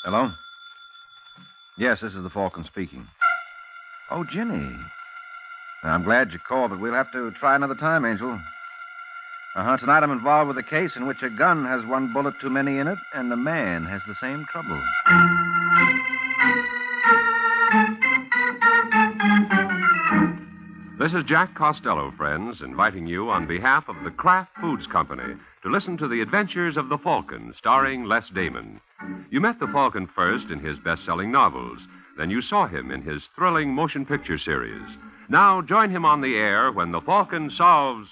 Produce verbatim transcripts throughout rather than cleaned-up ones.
Hello? Yes, this is the Falcon speaking. Oh, Ginny. I'm glad you called, but we'll have to try another time, Angel. Uh-huh. Tonight I'm involved with a case in which a gun has one bullet too many in it, and the man has the same trouble. This is Jack Costello, friends, inviting you on behalf of the Kraft Foods Company to listen to the adventures of the Falcon, starring Les Damon. You met the Falcon first in his best-selling novels. Then you saw him in his thrilling motion picture series. Now join him on the air when the Falcon solves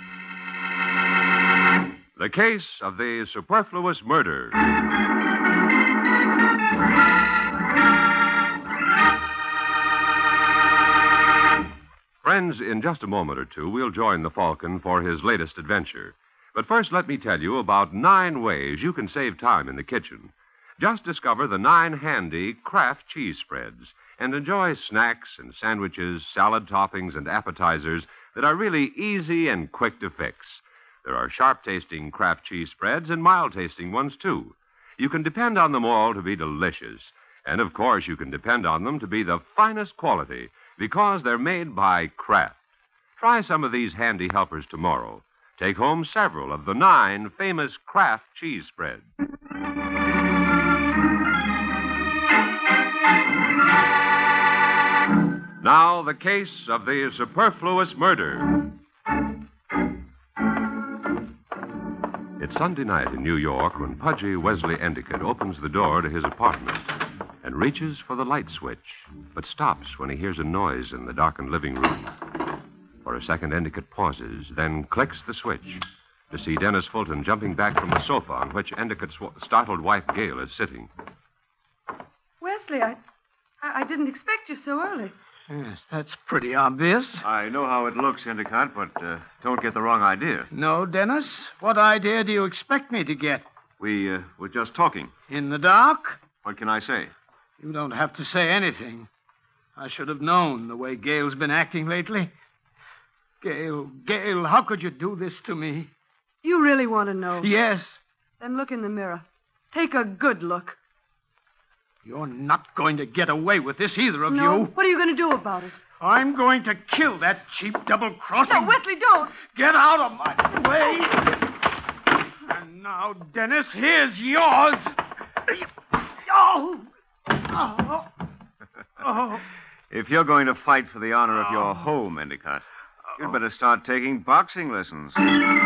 the case of the superfluous murder. Friends, in just a moment or two, we'll join the Falcon for his latest adventure. But first, let me tell you about nine ways you can save time in the kitchen. Just discover the nine handy Kraft cheese spreads and enjoy snacks and sandwiches, salad toppings, and appetizers that are really easy and quick to fix. There are sharp-tasting Kraft cheese spreads and mild-tasting ones, too. You can depend on them all to be delicious. And, of course, you can depend on them to be the finest quality because they're made by Kraft. Try some of these handy helpers tomorrow. Take home several of the nine famous Kraft cheese spreads. Now, the case of the superfluous murder. It's Sunday night in New York when Pudgy Wesley Endicott opens the door to his apartment and reaches for the light switch, but stops when he hears a noise in the darkened living room. For a second, Endicott pauses, then clicks the switch to see Dennis Fulton jumping back from the sofa on which Endicott's startled wife, Gail, is sitting. Wesley, I, I, I didn't expect you so early. Yes, that's pretty obvious. I know how it looks, Endicott, but uh, don't get the wrong idea. No, Dennis? What idea do you expect me to get? We uh, were just talking. In the dark? What can I say? You don't have to say anything. I should have known the way Gail's been acting lately. Gail, Gail, how could you do this to me? You really want to know? Yes. Then look in the mirror. Take a good look. You're not going to get away with this, either of no? you. What are you going to do about it? I'm going to kill that cheap double-crossing... No, Wesley, don't! Get out of my way! And now, Dennis, here's yours. Oh! Oh! Oh! If you're going to fight for the honor of your home, Endicott, you'd better start taking boxing lessons.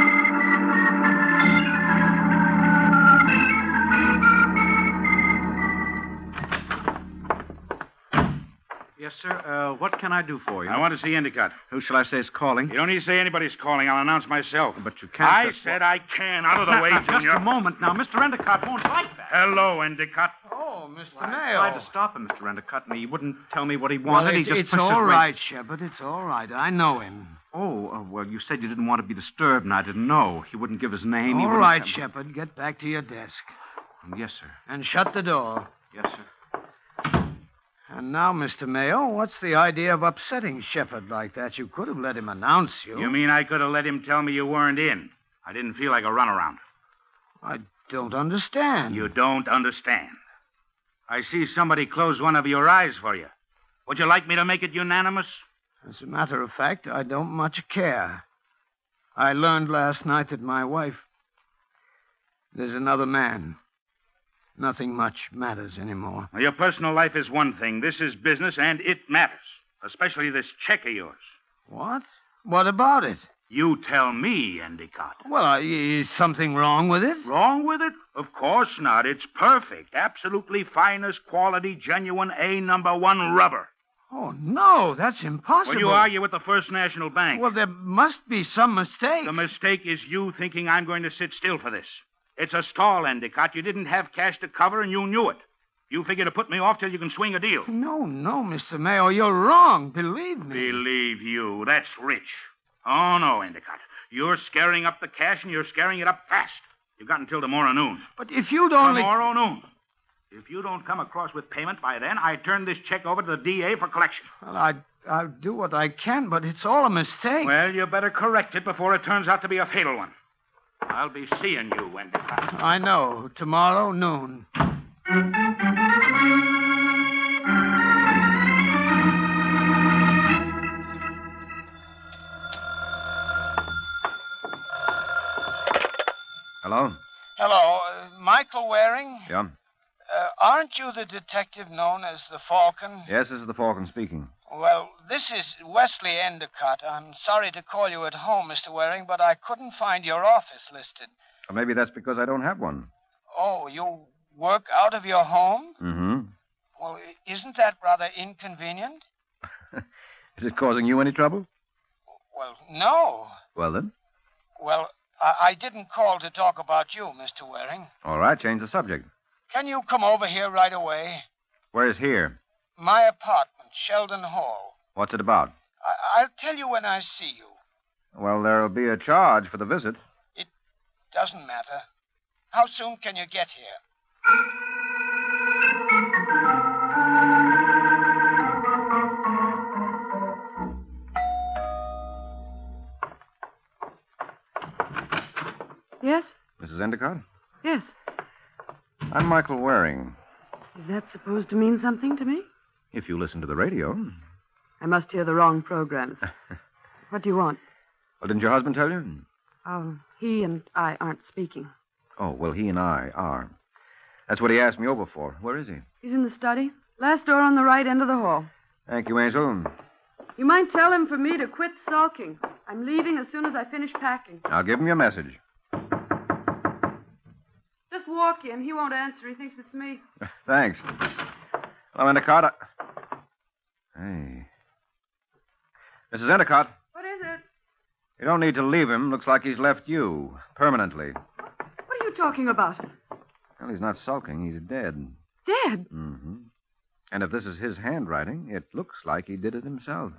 Yes, sir. Uh, what can I do for you? I want to see Endicott. Who shall I say is calling? You don't need to say anybody's calling. I'll announce myself. But you can't... I just... said I can. Out of the now, way, now, Junior. Just a moment now. Mister Endicott won't like that. Hello, Endicott. Oh, Mister Well, Mayo. I tried to stop him, Mister Endicott, and he wouldn't tell me what he Well, wanted. it's, he just it's pushed all his right, way. Shepard. It's all right. I know him. Oh, uh, well, you said you didn't want to be disturbed, and I didn't know. He wouldn't give his name. He All wouldn't right, have... Shepard. Get back to your desk. Yes, sir. And shut the door. Yes, sir. And now, Mister Mayo, what's the idea of upsetting Shepard like that? You could have let him announce you. You mean I could have let him tell me you weren't in? I didn't feel like a runaround. I don't understand. You don't understand. I see somebody close one of your eyes for you. Would you like me to make it unanimous? As a matter of fact, I don't much care. I learned last night that my wife... There's another man. Nothing much matters anymore. Now, your personal life is one thing. This is business, and it matters. Especially this check of yours. What? What about it? You tell me, Endicott. Well, uh, is something wrong with it? Wrong with it? Of course not. It's perfect. Absolutely finest quality, genuine A number one rubber. Oh, no, that's impossible. When you argue with the First National Bank. Well, there must be some mistake. The mistake is you thinking I'm going to sit still for this. It's a stall, Endicott. You didn't have cash to cover, and you knew it. You figure to put me off till you can swing a deal. No, no, Mister Mayo, you're wrong. Believe me. Believe you. That's rich. Oh, no, Endicott. You're scaring up the cash, and you're scaring it up fast. You've got until tomorrow noon. But if you'd only... Tomorrow noon. If you don't come across with payment by then, I turn this check over to the D A for collection. Well, I, I'll do what I can, but it's all a mistake. Well, you better correct it before it turns out to be a fatal one. I'll be seeing you, Endicott. I know. Tomorrow noon. Hello? Hello, uh, Michael Waring? Yeah? Uh, aren't you the detective known as the Falcon? Yes, this is the Falcon speaking. Well, this is Wesley Endicott. I'm sorry to call you at home, Mister Waring, but I couldn't find your office listed. Or maybe that's because I don't have one. Oh, you work out of your home? Mm-hmm. Well, i- isn't that rather inconvenient? Is it causing you any trouble? Well, no. Well, then. Well, I, I didn't call to talk about you, Mister Waring. All right, change the subject. Can you come over here right away? Where's here? My apartment, Sheldon Hall. What's it about? I- I'll tell you when I see you. Well, there'll be a charge for the visit. Doesn't matter. How soon can you get here? Yes? Missus Endicott? Yes. I'm Michael Waring. Is that supposed to mean something to me? If you listen to the radio. I must hear the wrong programs. What do you want? Well, didn't your husband tell you? Oh, he and I aren't speaking. Oh, well, he and I are. That's what he asked me over for. Where is he? He's in the study. Last door on the right end of the hall. Thank you, Angel. You might tell him for me to quit sulking. I'm leaving as soon as I finish packing. I'll give him your message. Just walk in. He won't answer. He thinks it's me. Thanks. Hello, Endicott. Hey. Missus Endicott, What is it? you don't need to leave him. Looks like he's left you. Permanently. What are you talking about? Well, he's not sulking. He's dead. Dead? Mm-hmm. And if this is his handwriting, it looks like he did it himself.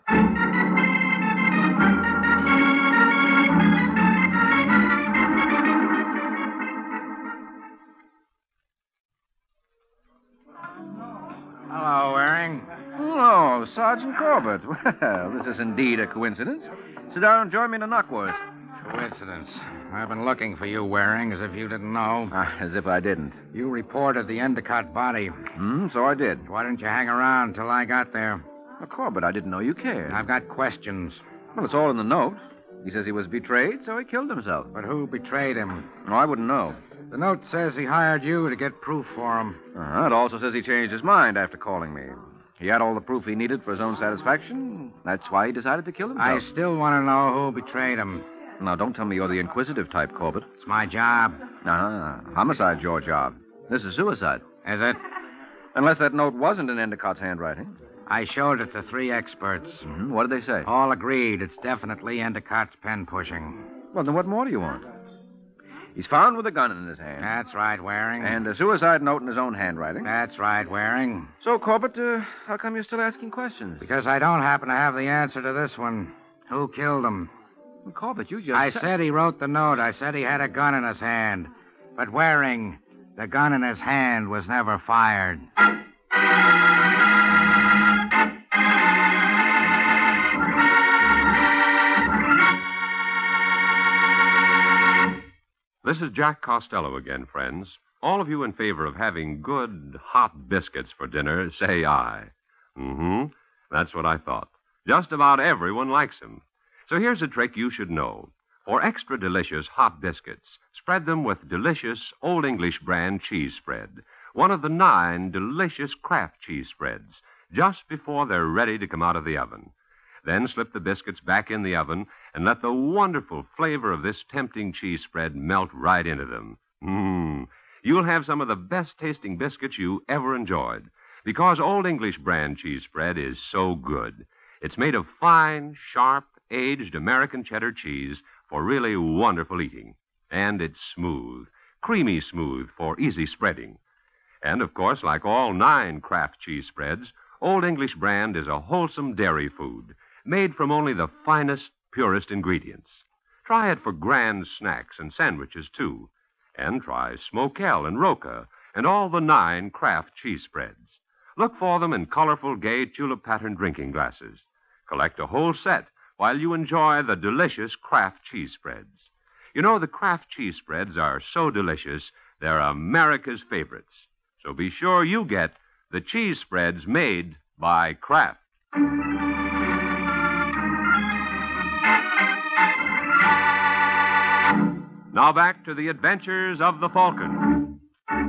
Hello, Waring. Oh, Sergeant Corbett. Well, this is indeed a coincidence. Sit down and join me in a knockwurst. Coincidence. I've been looking for you, Waring, as if you didn't know. Ah, as if I didn't. You reported the Endicott body. Hmm, so I did. Why didn't you hang around till I got there? Well, Corbett, I didn't know you cared. I've got questions. Well, it's all in the note. He says he was betrayed, so he killed himself. But who betrayed him? No, I wouldn't know. The note says he hired you to get proof for him. Uh-huh. It also says he changed his mind after calling me. He had all the proof he needed for his own satisfaction. That's why he decided to kill himself. I still want to know who betrayed him. Now, don't tell me you're the inquisitive type, Corbett. It's my job. Uh-huh. Homicide's your job. This is suicide. Is it? Unless that note wasn't in Endicott's handwriting. I showed it to three experts. Mm-hmm. What did they say? All agreed it's definitely Endicott's pen pushing. Well, then what more do you want? He's found with a gun in his hand. That's right, Waring. And a suicide note in his own handwriting. That's right, Waring. So, Corbett, uh, how come you're still asking questions? Because I don't happen to have the answer to this one. Who killed him? Well, Corbett, you just... I said he wrote the note. I said he had a gun in his hand. But Waring, the gun in his hand was never fired. This is Jack Costello again, friends. All of you in favor of having good, hot biscuits for dinner, say aye. Mm-hmm. That's what I thought. Just about everyone likes them. So here's a trick you should know. For extra delicious hot biscuits, spread them with delicious Old English brand cheese spread, one of the nine delicious Kraft cheese spreads, just before they're ready to come out of the oven. Then slip the biscuits back in the oven and let the wonderful flavor of this tempting cheese spread melt right into them. Mmm. You'll have some of the best-tasting biscuits you ever enjoyed, because Old English brand cheese spread is so good. It's made of fine, sharp, aged American cheddar cheese for really wonderful eating. And it's smooth, creamy smooth for easy spreading. And, of course, like all nine Kraft cheese spreads, Old English brand is a wholesome dairy food made from only the finest, purest ingredients. Try it for grand snacks and sandwiches, too. And try Smokell and Roca and all the nine Kraft cheese spreads. Look for them in colorful, gay, tulip-patterned drinking glasses. Collect a whole set while you enjoy the delicious Kraft cheese spreads. You know, the Kraft cheese spreads are so delicious, they're America's favorites. So be sure you get the cheese spreads made by Kraft. Now back to the adventures of the Falcon.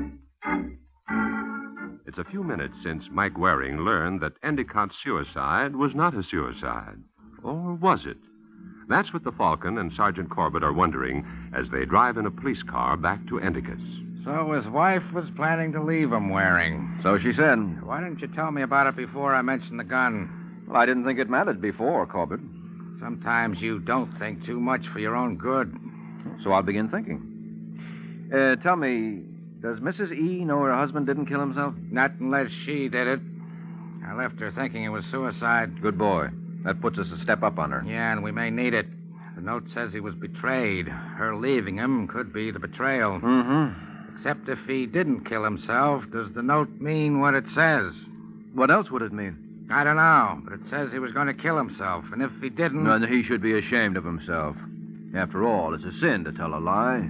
It's a few minutes since Mike Waring learned that Endicott's suicide was not a suicide. Or was it? That's what the Falcon and Sergeant Corbett are wondering as they drive in a police car back to Endicott's. So his wife was planning to leave him, Waring. So she said. Why didn't you tell me about it before I mentioned the gun? Well, I didn't think it mattered before, Corbett. Sometimes you don't think too much for your own good. So I'll begin thinking. Uh, tell me, does Missus E know her husband didn't kill himself? Not unless she did it. I left her thinking it was suicide. Good boy. That puts us a step up on her. Yeah, and we may need it. The note says he was betrayed. Her leaving him could be the betrayal. Mm-hmm. Except if he didn't kill himself, does the note mean what it says? What else would it mean? I don't know, but it says he was going to kill himself. And if he didn't... Then he should be ashamed of himself. After all, it's a sin to tell a lie.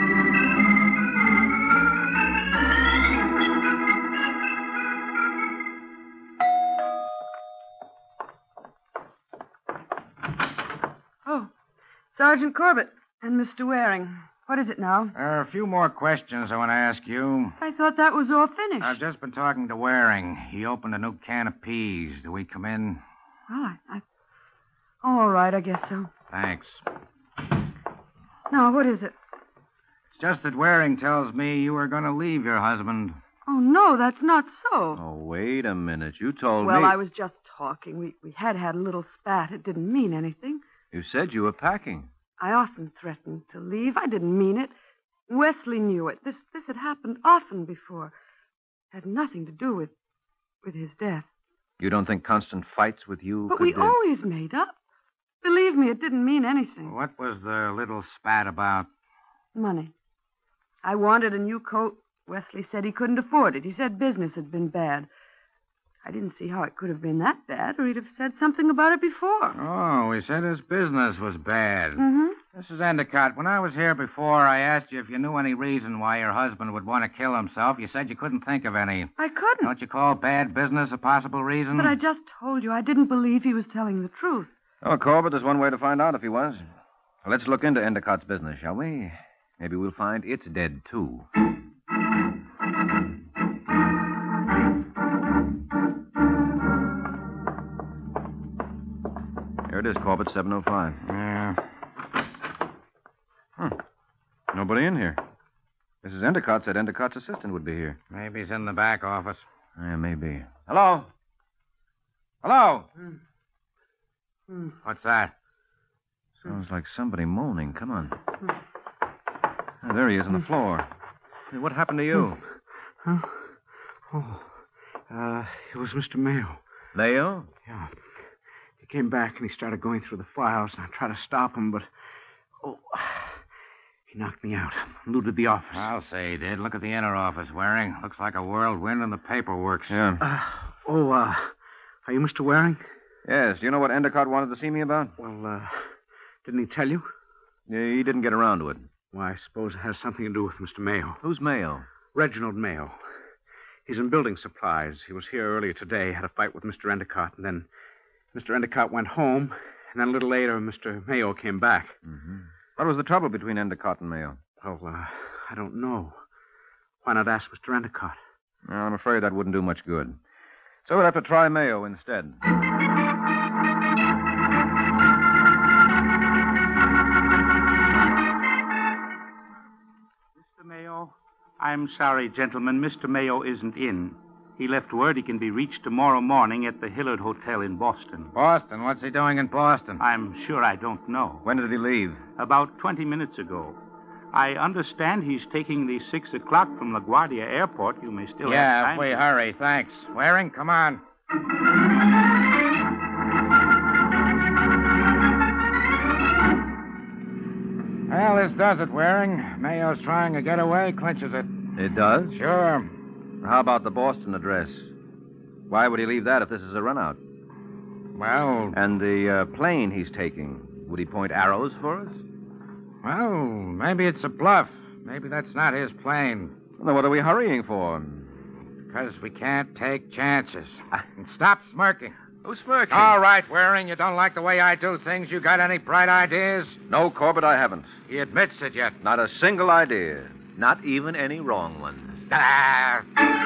Oh, Sergeant Corbett and Mister Waring. What is it now? There are a few more questions I want to ask you. I thought that was all finished. I've just been talking to Waring. He opened a new can of peas. Do we come in? Well, I, I... All right, I guess so. Thanks. Now, what is it? It's just that Waring tells me you were going to leave your husband. Oh, no, that's not so. Oh, wait a minute. You told well, me... I was just talking. We, we had had a little spat. It didn't mean anything. You said you were packing. I often threatened to leave. I didn't mean it. Wesley knew it. This this had happened often before. Had nothing to do with with his death. You don't think constant fights with you But could... we uh, always made up. Believe me, it didn't mean anything. What was the little spat about? Money. I wanted a new coat. Wesley said he couldn't afford it. He said business had been bad. I didn't see how it could have been that bad, or he'd have said something about it before. Oh, he said his business was bad. Mm-hmm. Missus Endicott, when I was here before, I asked you if you knew any reason why your husband would want to kill himself. You said you couldn't think of any. I couldn't. Don't you call bad business a possible reason? But I just told you I didn't believe he was telling the truth. Oh, Corbett, there's one way to find out if he was. Let's look into Endicott's business, shall we? Maybe we'll find it's dead, too. Here it is, Corbett, seven oh five. Yeah. Hmm. Nobody in here. Missus Endicott said Endicott's assistant would be here. Maybe he's in the back office. Yeah, maybe. Hello? Hello? Hmm. Hmm. What's that? Sounds like somebody moaning. Come on. Oh, there he is on the floor. Hey, what happened to you? Huh? Oh, uh, it was Mister Mayo. Leo? Yeah. He came back and he started going through the files, and I tried to stop him, but... Oh, he knocked me out. Looted the office. I'll say he did. Look at the inner office, Waring. Looks like a whirlwind in the paperwork. Yeah. Uh, oh, uh, are you Mister Waring? Yes. Do you know what Endicott wanted to see me about? Well, uh, didn't he tell you? Yeah, he didn't get around to it. Why, I suppose it has something to do with Mister Mayo. Who's Mayo? Reginald Mayo. He's in building supplies. He was here earlier today, had a fight with Mister Endicott, and then Mister Endicott went home, and then a little later, Mister Mayo came back. Mm-hmm. What was the trouble between Endicott and Mayo? Well, uh, I don't know. Why not ask Mister Endicott? Well, I'm afraid that wouldn't do much good. So we'll have to try Mayo instead. Mister Mayo? I'm sorry, gentlemen. Mister Mayo isn't in. He left word he can be reached tomorrow morning at the Hillard Hotel in Boston. Boston? What's he doing in Boston? I'm sure I don't know. When did he leave? About twenty minutes ago. I understand he's taking the six o'clock from LaGuardia Airport. You may still yeah, have time. if we to... hurry. Thanks. Waring, come on. Well, this does it, Waring. Mayo's trying to get away, clinches it. It does? Sure. How about the Boston address? Why would he leave that if this is a runout? Well, And the uh, plane he's taking, would he point arrows for us? well, maybe it's a bluff. Maybe that's not his plane. Well, then what are we hurrying for? Because we can't take chances. And stop smirking. Who's smirking? All right, Waring, you don't like the way I do things. You got any bright ideas? No, Corbett, I haven't. He admits it yet. Not a single idea. Not even any wrong ones. Ah.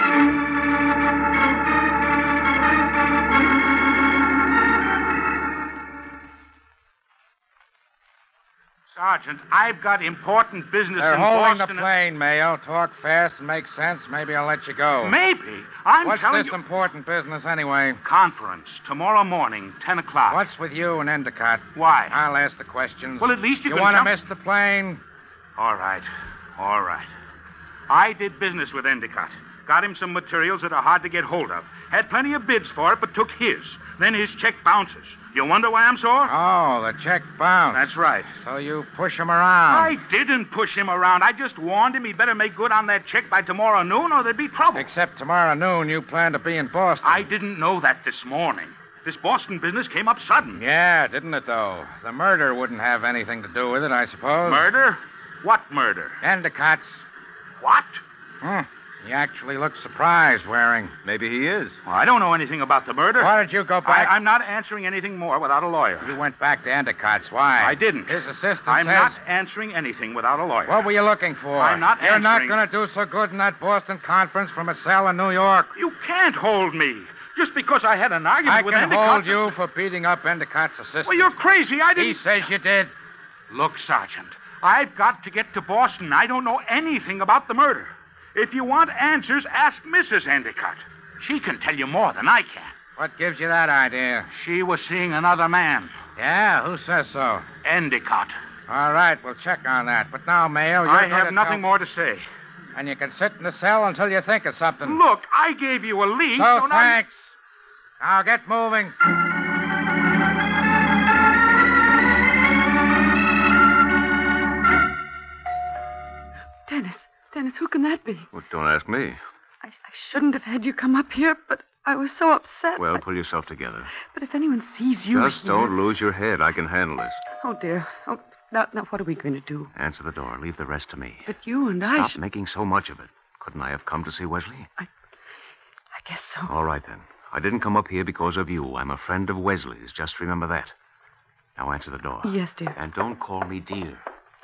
Sergeant, I've got important business They're in holding Boston. the plane, Mayo. Talk fast and make sense. Maybe I'll let you go. Maybe. I'm What's telling this you... important business anyway? Conference, tomorrow morning, ten o'clock. What's with you and Endicott? Why? I'll ask the questions. Well, at least you, you can want to jump- miss the plane? All right. All right. I did business with Endicott. Got him some materials that are hard to get hold of. Had plenty of bids for it, but took his. Then his check bounces. You wonder why I'm sore? Oh, the check bounced. That's right. So you push him around. I didn't push him around. I just warned him he better make good on that check by tomorrow noon or there'd be trouble. Except tomorrow noon you plan to be in Boston. I didn't know that this morning. This Boston business came up sudden. Yeah, didn't it, though? The murder wouldn't have anything to do with it, I suppose. Murder? What murder? Endicott's. What? Hmm. He actually looked surprised, Waring. Maybe he is. Well, I don't know anything about the murder. Why did you go back? I, I'm not answering anything more without a lawyer. You went back to Endicott's. Why? I didn't. His assistant I'm says... not answering anything without a lawyer. What were you looking for? I'm not You're not answering- going to do so good in that Boston conference from a cell in New York. You can't hold me. Just because I had an argument I with can Endicott. hold you for beating up Endicott's assistant. Well, you're crazy. I didn't... He says you did. Look, Sergeant, I've got to get to Boston. I don't know anything about the murder. If you want answers, ask Missus Endicott. She can tell you more than I can. What gives you that idea? She was seeing another man. Yeah, who says so? Endicott. All right, we'll check on that. But now, Mayo, you're I going have to nothing tell... more to say. And you can sit in the cell until you think of something. Look, I gave you a lead, So, so now... thanks. Now get moving. Dennis, Dennis, who can that be? Well, don't ask me. I, I shouldn't have had you come up here, but I was so upset. Well, I- pull yourself together. But if anyone sees you Just here... don't lose your head. I can handle this. Oh, dear. Oh, now, now, what are we going to do? Answer the door. Leave the rest to me. But you and I... Stop sh- making so much of it. Couldn't I have come to see Wesley? I guess so. All right, then. I didn't come up here because of you. I'm a friend of Wesley's. Just remember that. Now answer the door. Yes, dear. And don't call me dear.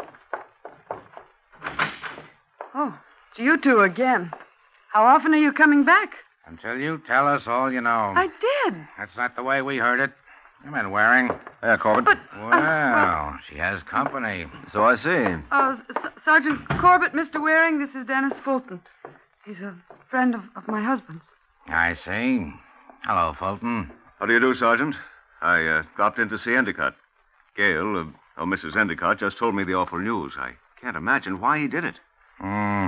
Oh, it's you two again. How often are you coming back? Until you tell us all you know. I did. That's not the way we heard it. Come in, Waring. Yeah, Corbett. But... Well, she has company. So I see. Uh, S- Sergeant Corbett, Mister Waring, this is Dennis Fulton. He's a friend of, of my husband's. I see. Hello, Fulton. How do you do, Sergeant? I uh, dropped in to see Endicott. Gail, uh, oh, Missus Endicott, just told me the awful news. I can't imagine why he did it. Hmm.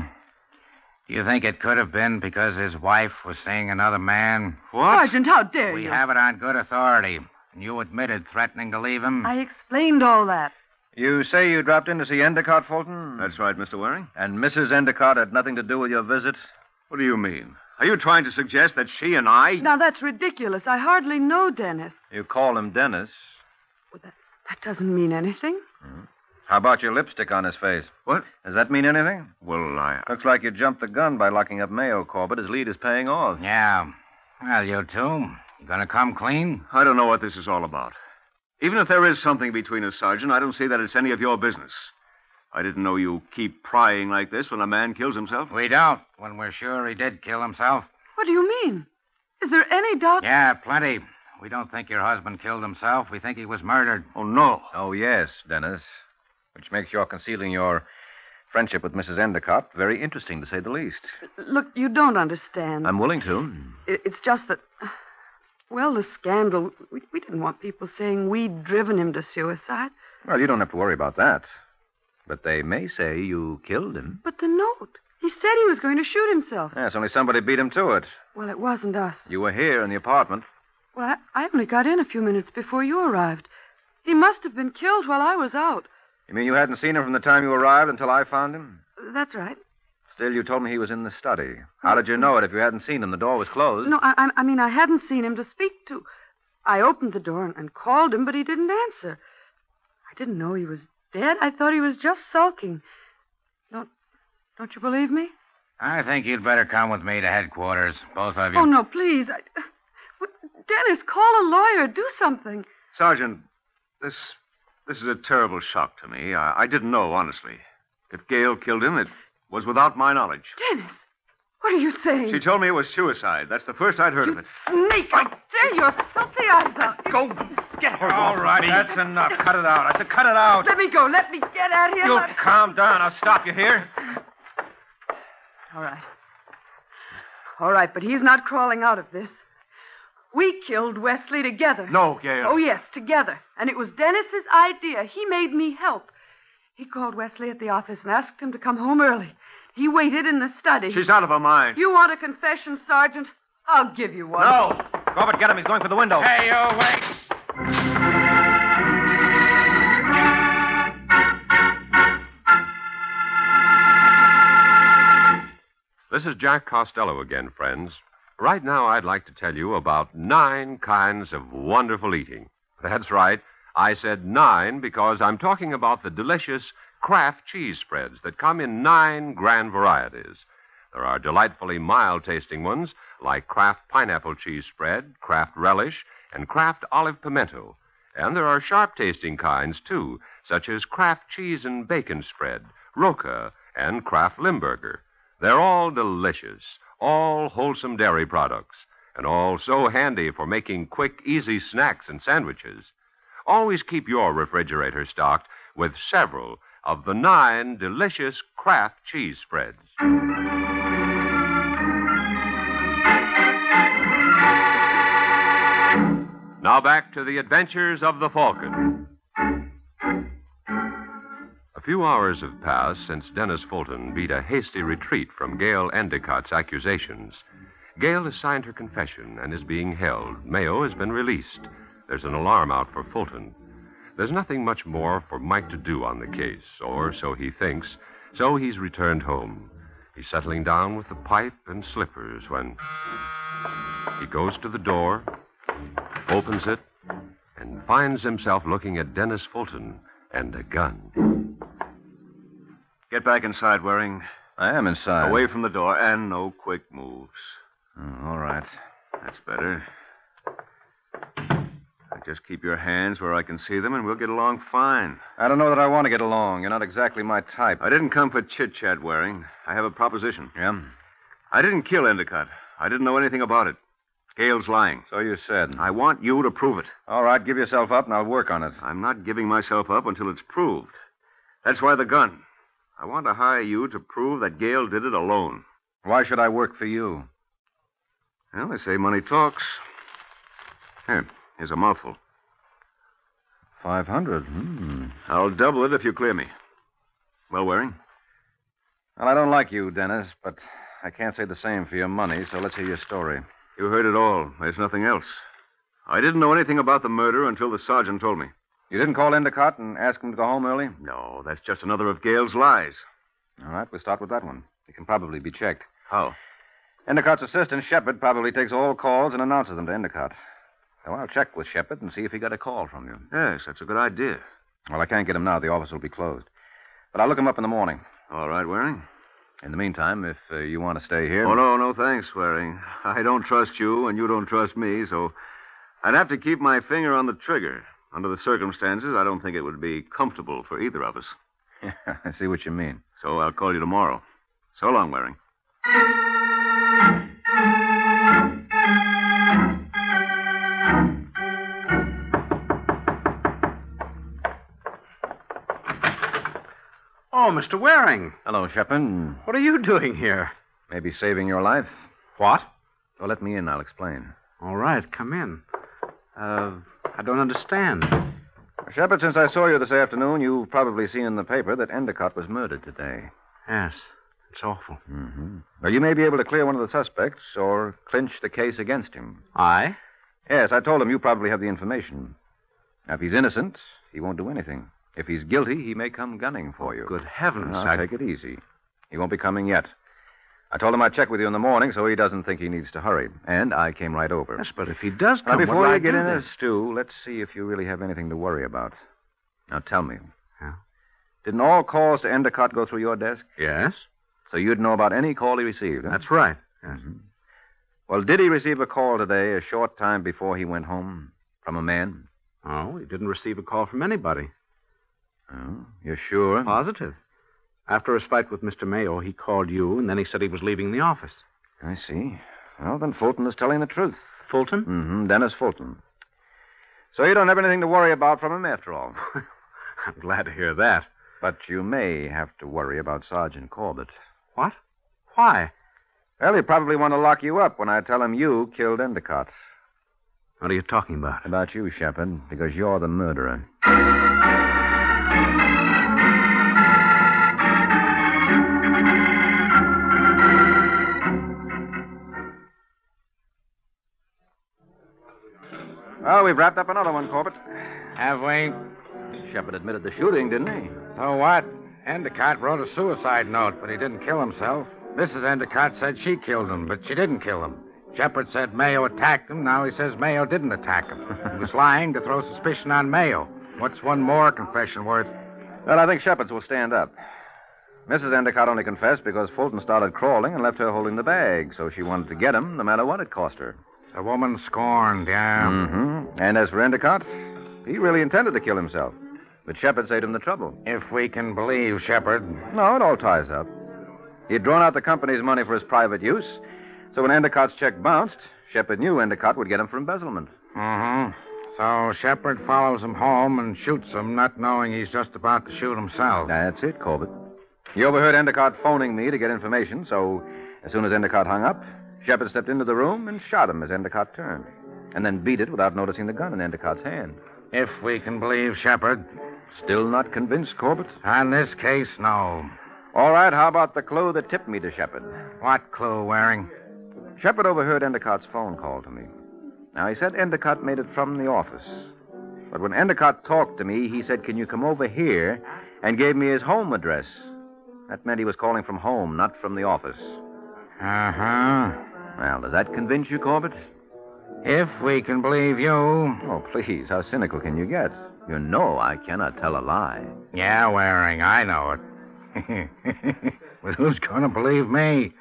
Do you think it could have been because his wife was seeing another man? What? Sergeant, how dare We you? have it on good authority. And you admitted threatening to leave him. I explained all that. You say you dropped in to see Endicott, Fulton? That's right, Mister Waring. And Missus Endicott had nothing to do with your visit? What do you mean? Are you trying to suggest that she and I... Now, that's ridiculous. I hardly know Dennis. You call him Dennis. Well, that, that doesn't mean anything. How about your lipstick on his face? What? Does that mean anything? Well, I... Looks like you jumped the gun by locking up Mayo, Corbett. His lead is paying off. Yeah. Well, you two, you gonna come clean? I don't know what this is all about. Even if there is something between us, Sergeant, I don't see that it's any of your business. I didn't know you keep prying like this when a man kills himself. We don't, when we're sure he did kill himself. What do you mean? Is there any doubt? Yeah, plenty. We don't think your husband killed himself. We think he was murdered. Oh, no. Oh, yes, Dennis. Which makes your concealing your friendship with Missus Endicott very interesting, to say the least. Look, you don't understand. I'm willing to. It- It's just that, well, the scandal, we, we didn't want people saying we'd driven him to suicide. Well, you don't have to worry about that. But they may say you killed him. But the note, he said he was going to shoot himself. Yes, only somebody beat him to it. Well, it wasn't us. You were here in the apartment. Well, I, I only got in a few minutes before you arrived. He must have been killed while I was out. You mean you hadn't seen him from the time you arrived until I found him? That's right. Still, you told me he was in the study. How did you know it if you hadn't seen him? The door was closed. No, I, I, I mean, I hadn't seen him to speak to. I opened the door and, and called him, but he didn't answer. I didn't know he was dead. I thought he was just sulking. Don't, don't you believe me? I think you'd better come with me to headquarters, both of you. Oh, no, please. I... Dennis, call a lawyer. Do something. Sergeant, this this is a terrible shock to me. I, I didn't know, honestly. If Gail killed him, it was without my knowledge. Dennis, what are you saying? She told me it was suicide. That's the first I'd heard you of it. Snake! I tear your filthy eyes out. Go get her. All right, that's enough. Cut it out. I said cut it out. Let me go. Let me get out of here. You Let... calm down. I'll stop you here. All right. All right, but he's not crawling out of this. We killed Wesley together. No, Gail. Oh, yes, together. And it was Dennis's idea. He made me help. He called Wesley at the office and asked him to come home early. He waited in the study. She's out of her mind. You want a confession, Sergeant? I'll give you one. No. Robert, get him. He's going for the window. Hey, you wait. This is Jack Costello again, friends. Right now, I'd like to tell you about nine kinds of wonderful eating. That's right. I said nine because I'm talking about the delicious Kraft cheese spreads that come in nine grand varieties. There are delightfully mild-tasting ones like Kraft pineapple cheese spread, Kraft relish, and Kraft olive pimento. And there are sharp-tasting kinds, too, such as Kraft cheese and bacon spread, Roca, and Kraft Limburger. They're all delicious, all wholesome dairy products, and all so handy for making quick, easy snacks and sandwiches. Always keep your refrigerator stocked with several of the nine delicious Kraft cheese spreads. Now back to the adventures of the Falcon. A few hours have passed since Dennis Fulton beat a hasty retreat from Gail Endicott's accusations. Gail has signed her confession and is being held. Mayo has been released. There's an alarm out for Fulton. There's nothing much more for Mike to do on the case, or so he thinks, so he's returned home. He's settling down with the pipe and slippers when he goes to the door, opens it, and finds himself looking at Dennis Fulton and a gun. Get back inside, Waring. I am inside. Away from the door, and no quick moves. Oh, all right. That's better. Just keep your hands where I can see them, and we'll get along fine. I don't know that I want to get along. You're not exactly my type. I didn't come for chit-chat, Waring. I have a proposition. Yeah? I didn't kill Endicott. I didn't know anything about it. Gail's lying. So you said. I want you to prove it. All right, give yourself up, and I'll work on it. I'm not giving myself up until it's proved. That's why the gun. I want to hire you to prove that Gail did it alone. Why should I work for you? Well, they say money talks. Here, here's a mouthful. Five hundred. Hmm. I'll double it if you clear me. Well, Waring? Well, I don't like you, Dennis, but I can't say the same for your money, so let's hear your story. You heard it all. There's nothing else. I didn't know anything about the murder until the sergeant told me. You didn't call Endicott and ask him to go home early? No, that's just another of Gail's lies. All right, we'll start with that one. It can probably be checked. How? Endicott's assistant, Shepard, probably takes all calls and announces them to Endicott. So I'll check with Shepard and see if he got a call from you. Yes, that's a good idea. Well, I can't get him now. The office will be closed. But I'll look him up in the morning. All right, Waring. In the meantime, if uh, you want to stay here... Oh, no, no, thanks, Waring. I don't trust you, and you don't trust me, so I'd have to keep my finger on the trigger. Under the circumstances, I don't think it would be comfortable for either of us. Yeah, I see what you mean. So I'll call you tomorrow. So long, Waring. Oh, Mister Waring. Hello, Shepard. What are you doing here? Maybe saving your life? What? Well, let me in. I'll explain. All right, come in. Uh, I don't understand. Shepard, since I saw you this afternoon, you've probably seen in the paper that Endicott was murdered today. Yes, it's awful. Mm-hmm. Well, you may be able to clear one of the suspects or clinch the case against him. I? Yes, I told him you probably have the information. Now, if he's innocent, he won't do anything. If he's guilty, he may come gunning for you. Good heavens. Now, I... take it easy. He won't be coming yet. I told him I'd check with you in the morning so he doesn't think he needs to hurry. And I came right over. Yes, but if he does come, now, before what you I get do in then? this stew, let's see if you really have anything to worry about. Now, tell me. Yeah? Didn't all calls to Endicott go through your desk? Yes. So you'd know about any call he received, huh? That's right. Yes. Mm-hmm. Well, did he receive a call today, a short time before he went home, from a man? Oh, he didn't receive a call from anybody. Oh, you're sure? Positive. After his fight with Mister Mayo, he called you, and then he said he was leaving the office. I see. Well, then Fulton is telling the truth. Fulton? Mm-hmm, Dennis Fulton. So you don't have anything to worry about from him after all. I'm glad to hear that. But you may have to worry about Sergeant Corbett. What? Why? Well, he'll probably want to lock you up when I tell him you killed Endicott. What are you talking about? About you, Shepard, because you're the murderer. Well, we've wrapped up another one, Corbett. Have we? Shepard admitted the shooting, didn't he? So what? Endicott wrote a suicide note, but he didn't kill himself. Missus Endicott said she killed him, but she didn't kill him. Shepard said Mayo attacked him. Now he says Mayo didn't attack him. He was lying to throw suspicion on Mayo. What's one more confession worth? Well, I think Shepard's will stand up. Missus Endicott only confessed because Fulton started crawling and left her holding the bag, so she wanted to get him no matter what it cost her. The woman scorned, yeah. Mm-hmm. And as for Endicott, he really intended to kill himself. But Shepard saved him the trouble. If we can believe Shepard. No, it all ties up. He'd drawn out the company's money for his private use, so when Endicott's check bounced, Shepard knew Endicott would get him for embezzlement. Mm-hmm. So Shepard follows him home and shoots him, not knowing he's just about to shoot himself. That's it, Corbett. He overheard Endicott phoning me to get information, so as soon as Endicott hung up, Shepard stepped into the room and shot him as Endicott turned, and then beat it without noticing the gun in Endicott's hand. If we can believe Shepard. Still not convinced, Corbett? On this case, no. All right, how about the clue that tipped me to Shepard? What clue, Waring? Shepard overheard Endicott's phone call to me. Now, he said Endicott made it from the office. But when Endicott talked to me, he said, "Can you come over here?" and gave me his home address. That meant he was calling from home, not from the office. Uh-huh. Well, does that convince you, Corbett? If we can believe you. Oh, please, how cynical can you get? You know I cannot tell a lie. Yeah, Waring, I know it. But who's going to believe me?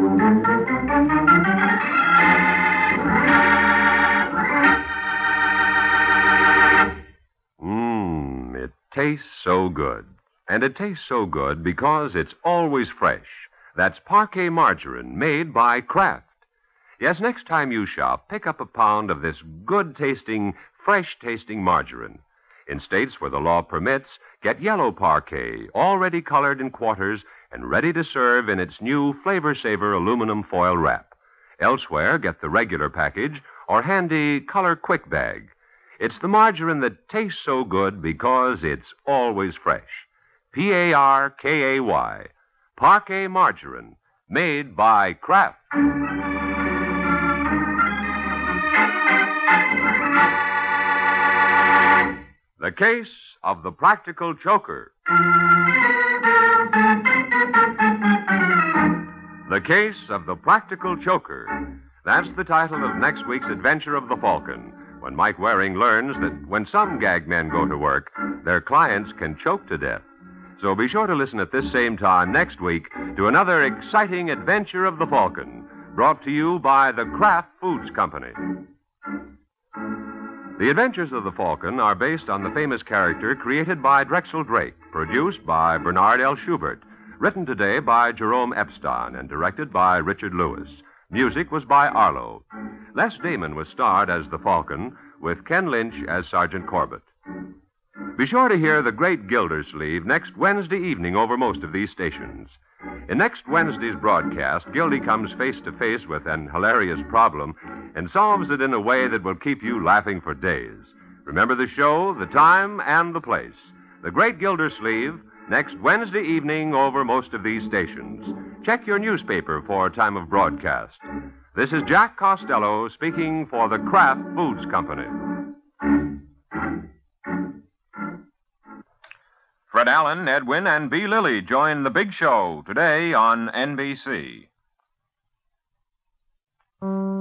Mmm, it tastes so good. And it tastes so good because it's always fresh. That's Parquet margarine made by Kraft. Yes, next time you shop, pick up a pound of this good-tasting, fresh-tasting margarine. In states where the law permits, get yellow Parquet, already colored in quarters and ready to serve in its new Flavor Saver aluminum foil wrap. Elsewhere, get the regular package or handy Color Quick bag. It's the margarine that tastes so good because it's always fresh. P A R K A Y. Parquet margarine, made by Kraft. The Case of the Practical Joker. The Case of the Practical Joker. That's the title of next week's adventure of the Falcon, when Mike Waring learns that when some gag men go to work, their clients can choke to death. So be sure to listen at this same time next week to another exciting adventure of the Falcon, brought to you by the Kraft Foods Company. The Adventures of the Falcon are based on the famous character created by Drexel Drake, produced by Bernard L. Schubert, written today by Jerome Epstein, and directed by Richard Lewis. Music was by Arlo. Les Damon was starred as the Falcon, with Ken Lynch as Sergeant Corbett. Be sure to hear The Great Gildersleeve next Wednesday evening over most of these stations. In next Wednesday's broadcast, Gildy comes face to face with an hilarious problem and solves it in a way that will keep you laughing for days. Remember the show, the time, and the place. The Great Gildersleeve, next Wednesday evening over most of these stations. Check your newspaper for time of broadcast. This is Jack Costello speaking for the Kraft Foods Company. Fred Allen, Edwin, and B. Lilly join the big show today on N B C.